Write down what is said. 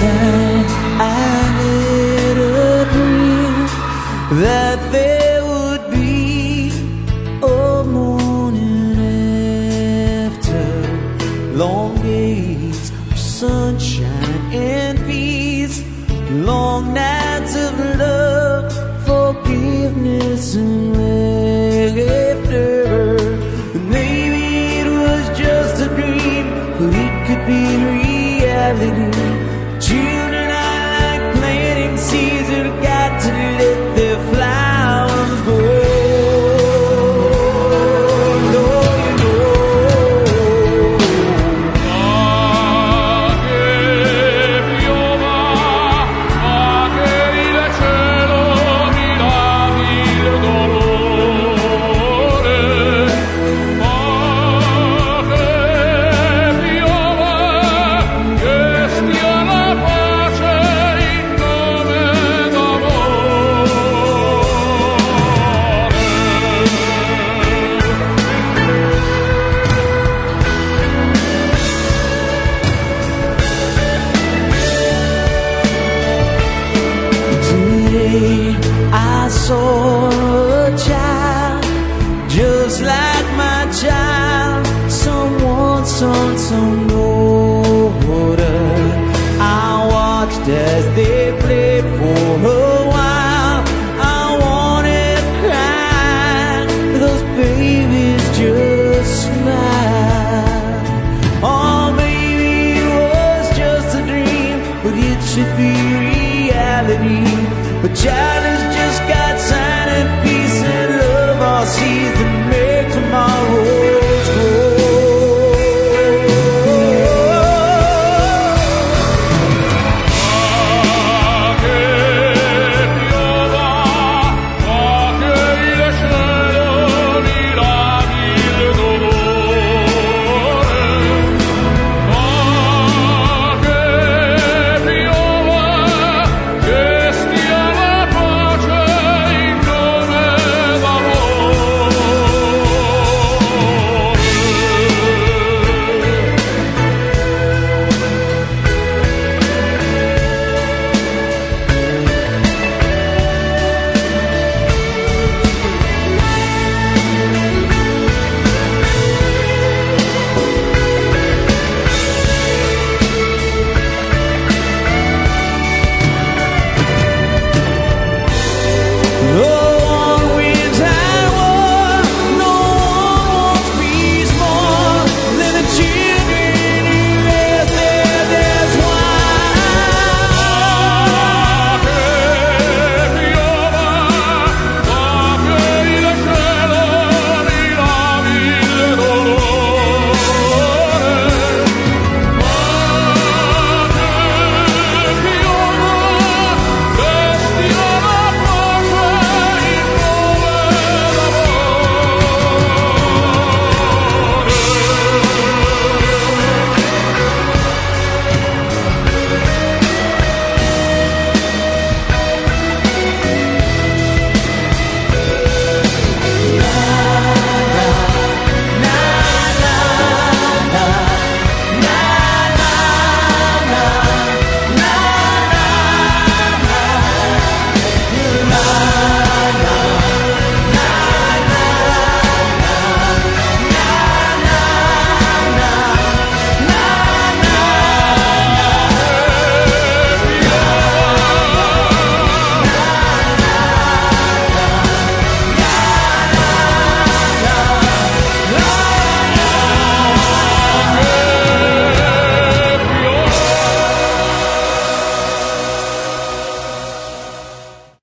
night I had a dream that there would be a morning after long days of sunshine and peace, long nights of love, forgiveness and laughter. Maybe it was just a dream, but it could be reality. Children are like planting seeds that got to let their flowers grow. I saw a child just like my child, someone son, some older. I watched as they played for a while. I wanted to cry, those babies just